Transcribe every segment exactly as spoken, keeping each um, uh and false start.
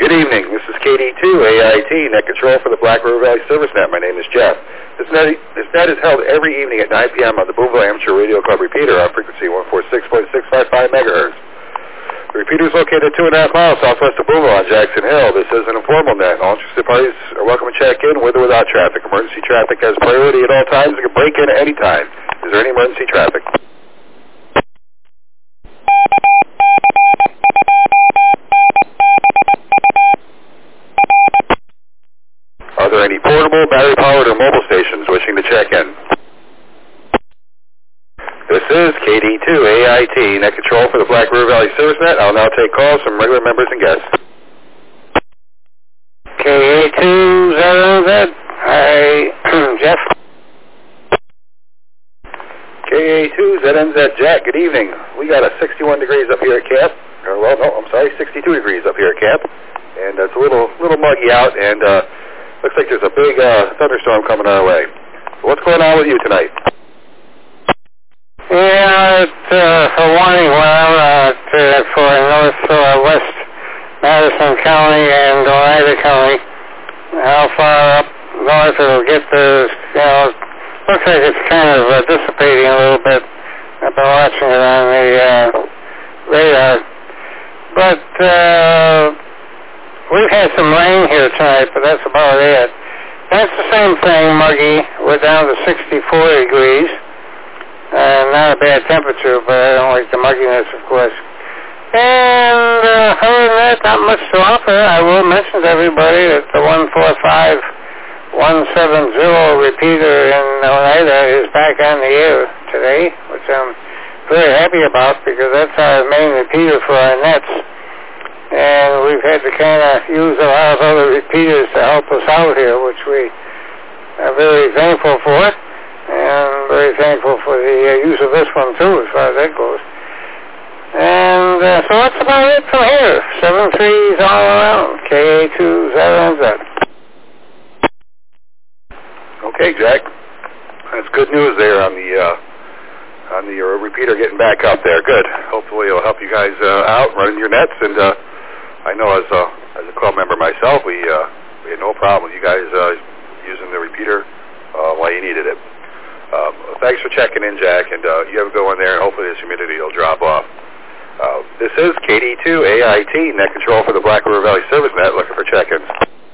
Good evening. This is K D two A I T, Net Control for the Black River Valley Service Net. My name is Jeff. This net, this net is held every evening at nine p m on the Boonville Amateur Radio Club repeater on frequency one forty-six point six five five megahertz. The repeater is located two and a half miles southwest of Boonville on Jackson Hill. This is an informal net. All interested parties are welcome to check in with or without traffic. Emergency traffic has priority at all times and can break in at any time. Is there any emergency traffic? Are there any portable, battery-powered, or mobile stations wishing to check in? This is K D two A I T, Net Control for the Black River Valley Service Net. I'll now take calls from regular members and guests. K A two Z N Z. Hi, Jeff. K A two Z N Z, Jack, good evening. We got a sixty-one degrees up here at camp. Or, well, no, I'm sorry, sixty-two degrees up here at camp. And uh, it's a little little muggy out, and uh, looks like there's a big uh, thunderstorm coming our way. So what's going on with you tonight? Yeah, it, uh, for warning went out uh, to, for North uh, West Madison County and Oneida County. How far up north it'll get to, you know, looks like it's kind of uh, dissipating a little bit. I've been watching it on the uh, radar. But uh, we've had some rain here tonight, but that's about it. That's the same thing, muggy. We're down to sixty-four degrees. Uh, not a bad temperature, but I don't like the mugginess, of course. And uh, other than that, not much to offer. I will mention to everybody that the one four five one seven zero repeater in Oneida is back on the air today, which I'm very happy about because that's our main repeater for our nets. And we've had to kind of use a lot of other repeaters to help us out here, which we are very thankful for. And very thankful for the uh, use of this one, too, as far as that goes. And uh, so that's about it from here. Seven threes all around. K A two Z N Z. Okay, Jack. That's good news there on the uh, on the uh, repeater getting back up there. Good. Hopefully it'll help you guys uh, out running your nets. And uh, I know as a, as a club member myself, we, uh, we had no problem with you guys uh, using the repeater uh, while you needed it. Um, thanks for checking in, Jack, and uh, you have a good one there, and hopefully this humidity will drop off. Uh, this is K D two A I T, Net Control for the Black River Valley Service Net, looking for check-ins.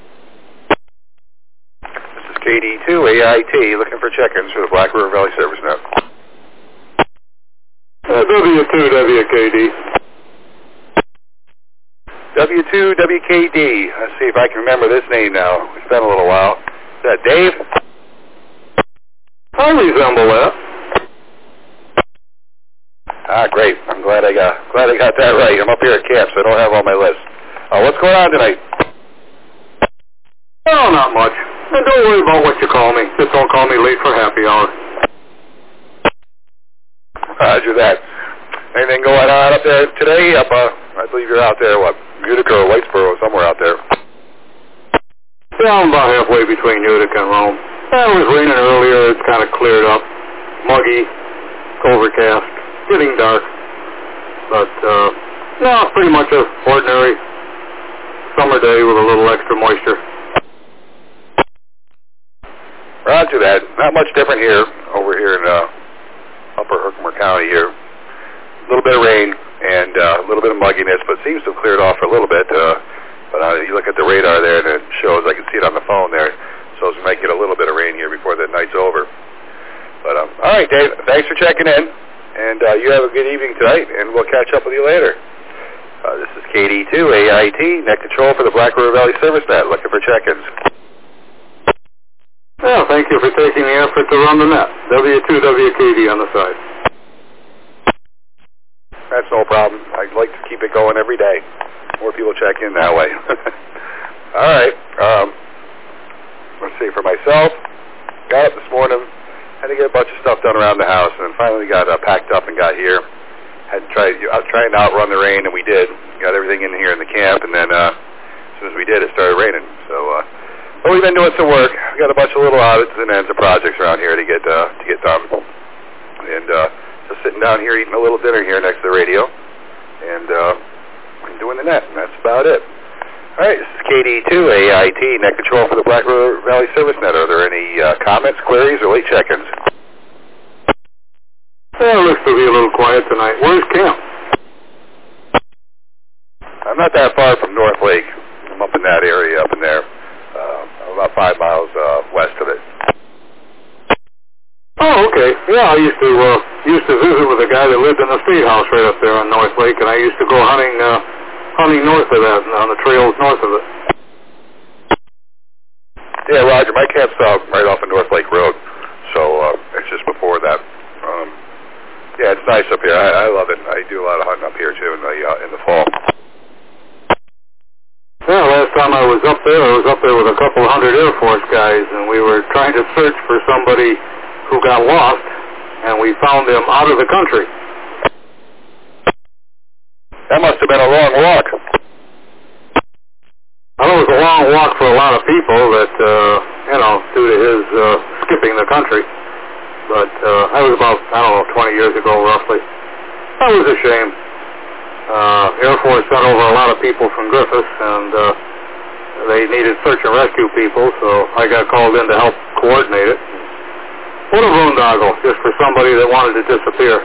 This is K D two A I T, looking for check-ins for the Black River Valley Service Net. Uh, W two W K D. W two W K D. Let's see if I can remember this name now. It's been a little while. Is that Dave? I resemble that. Ah, great. I'm glad I got glad I got that right. I'm up here at camp, so I don't have on my list. Uh, what's going on tonight? Oh, not much. And don't worry about what you call me. Just don't call me late for happy hour. Roger that. Anything going on up there today? Up, uh, I believe you're out there, what, Utica or Whitesboro, somewhere out there. Yeah, I'm about halfway between Utica and Rome. Yeah, it was raining earlier. It's kind of cleared up. Muggy, overcast, getting dark. But, uh, no, pretty much an ordinary summer day with a little extra moisture. Roger that. Not much different here, over here in uh, Upper Herkimer County here. A little bit of rain and uh, a little bit of mugginess, but seems to have cleared off for a little bit. Uh, but uh, you look at the radar there, and it shows, I can see it on the phone there, so it might get a little bit of rain here before the night's over. But, um, all right, Dave, thanks for checking in, and uh, you have a good evening tonight, and we'll catch up with you later. Uh, this is K D two A I T, Net Control for the Black River Valley Service Net, looking for check-ins. Well, thank you for taking the effort to run the net. W two W K D on the side. That's no problem. I'd like to keep it going every day. More people check in that way. All right. Um, let's see, for myself, got up this morning, had to get a bunch of stuff done around the house, and then finally got uh, packed up and got here. Had tried, I was trying to outrun the rain, and we did. Got everything in here in the camp, and then uh, as soon as we did, it started raining. So, uh, but we've been doing some work. We got a bunch of little audits and ends of projects around here to get uh, to get done. And uh, just sitting down here eating a little dinner here next to the radio, and uh, doing the net, and that's about it. All right, this is K D two, A I T, Net Control for the Black River Valley Service Net. Are there any uh, comments, queries, or late check-ins? Yeah, it looks to be a little quiet tonight. Where's camp? I'm not that far from North Lake. I'm up in that area, up in there. Uh, I'm about five miles uh, west of it. Oh, okay. Yeah, I used to uh, used to visit with a guy that lived in the state house right up there on North Lake, and I used to go hunting uh, hunting north of that, on the trails north of it. Yeah, Roger. My camp's uh, right off of North Lake Road, so uh, it's just before that. Um, yeah, it's nice up here. I, I love it. I do a lot of hunting up here too in the uh, in the fall. Yeah, last time I was up there, I was up there with a couple of hundred Air Force guys, and we were trying to search for somebody who got lost, and we found them out of the country. That must have been a long walk. Well, it was a long walk for a lot of people that, uh, you know, due to his uh, skipping the country. But uh, that was about, I don't know, twenty years ago roughly. That was a shame. Uh, Air Force sent over a lot of people from Griffiths, and uh, they needed search and rescue people, so I got called in to help coordinate it. What a boondoggle, just for somebody that wanted to disappear.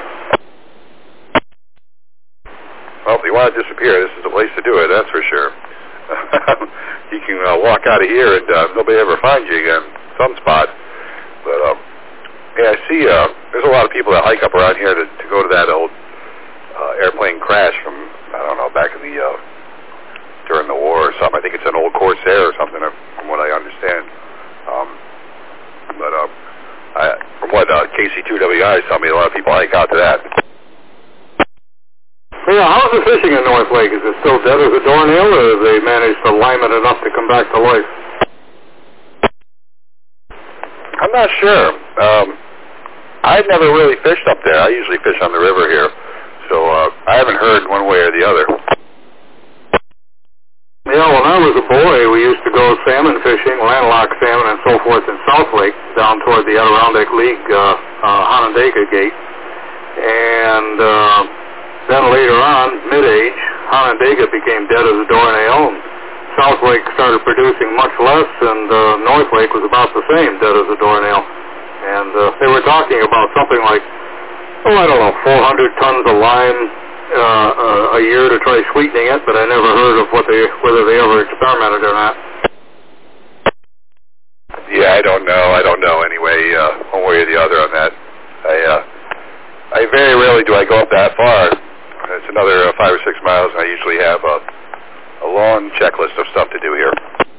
Well, if you want to disappear, this is the place to do it, that's for sure. You can uh, walk out of here and uh, nobody ever finds you again, some spot. But, um, yeah, I see uh, there's a lot of people that hike up around here to, to go to that old uh, airplane crash from, I don't know, back in the, uh, during the war or something. I think it's an old Corsair or something, from what I understand. Um, but, um, I, from what uh, K C two W I told me, a lot of people hike out to that. Yeah, how's the fishing in North Lake? Is it still dead as a doornail, or have they managed to lime it enough to come back to life? I'm not sure. Um, I've never really fished up there. I usually fish on the river here, so uh, I haven't heard one way or the other. Yeah, when I was a boy, we used to go salmon fishing, landlocked salmon and so forth in South Lake, down toward the Adirondack League, uh, uh, Onondaga Gate. And uh, then later on, mid-age, Onondaga became dead as a doornail, and South Lake started producing much less, and uh, North Lake was about the same, dead as a doornail. And uh, they were talking about something like, oh, I don't know, four hundred tons of lime Uh, uh, a year to try sweetening it, but I never heard of what they, whether they ever experimented or not. Yeah, I don't know. I don't know anyway, uh, one way or the other on that. I, uh, I very rarely do I go up that far. It's another uh, five or six miles, and I usually have a, a long checklist of stuff to do here.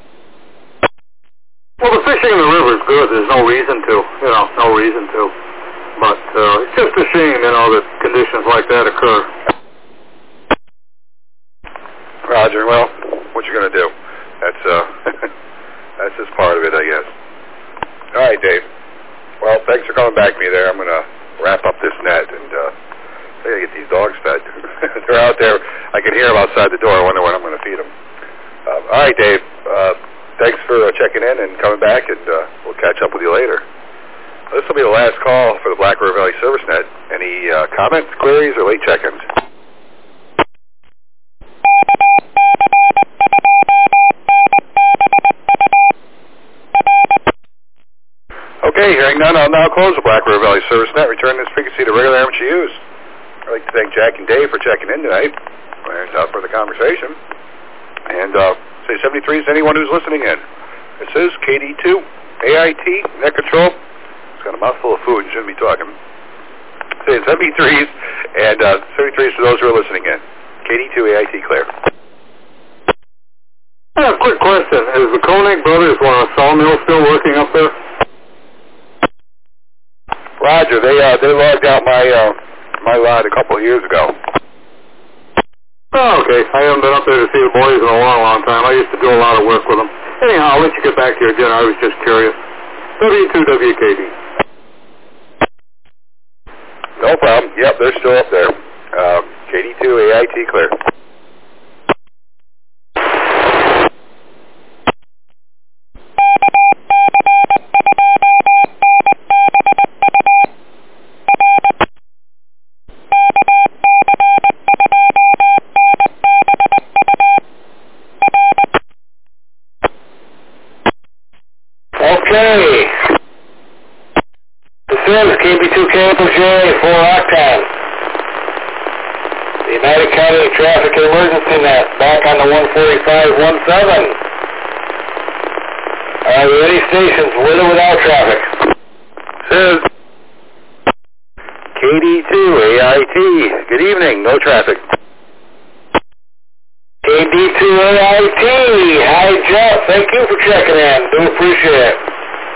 Well, the fishing in the river is good. There's no reason to, you know, no reason to. But uh, it's just a shame, you know, that conditions like that occur. Roger, well, what you going to do? That's uh, that's just part of it, I guess. All right, Dave. Well, thanks for coming back to me there. I'm going to wrap up this net, and uh, I got to get these dogs fed. They're out there. I can hear them outside the door. I wonder when I'm going to feed them. Uh, all right, Dave. Uh, thanks for uh, checking in and coming back, and uh, we'll catch up with you later. This will be the last call for the Black River Valley Service Net. Any uh, comments, queries, or late check-ins? Okay, hearing none, I'll now close the Black River Valley Service Net, return this frequency to regular amateur use. I'd like to thank Jack and Dave for checking in tonight. Thanks out for the conversation. And uh, say seventy-three is anyone who's listening in. This is K D two, A I T, Net Control. It's got a mouthful of food and shouldn't be talking. Say seventy-threes, and uh, seventy-threes for those who are listening in. K D two, A I T, clear. Yeah, quick question. Is the Koenig Brothers uh, sawmill still working up there? Roger, they uh, they logged out my uh, my lot a couple of years ago. Oh, okay. I haven't been up there to see the boys in a long, long time. I used to do a lot of work with them. Anyhow, I'll let you get back to your dinner. I was just curious. W two W K D. No problem. Yep, they're still up there. Um, K D two, A I T, clear. Okay. This is K B two K O J for Octane. The United County Traffic Emergency Net back on the one forty-five one seven. Are there any stations with or without traffic? Says K D two A I T. Good evening. No traffic. K D two A I T. Hi, Jeff. Thank you for checking in. Do appreciate it.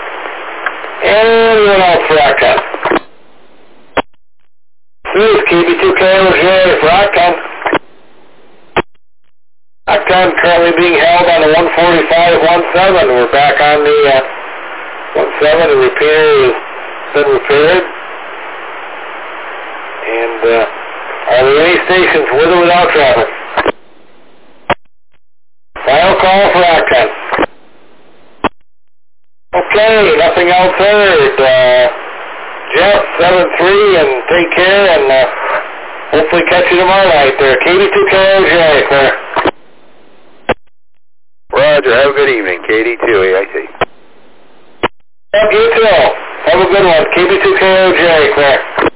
Anyone else for Octane? This is K B two K O J for Octane. Octane currently being held on the one forty-five one seven. We're back on the uh, one seven. The repair has been repaired. And uh, are there any stations with or without traffic? Final call for Octane. Okay, nothing else heard. Uh, Jeff, seven three, and take care, and uh, hopefully catch you tomorrow night there. K D two K O J, clear. Roger, have a good evening. K D two A I T. Yep, you too. Have a good one. K B two K O J, clear.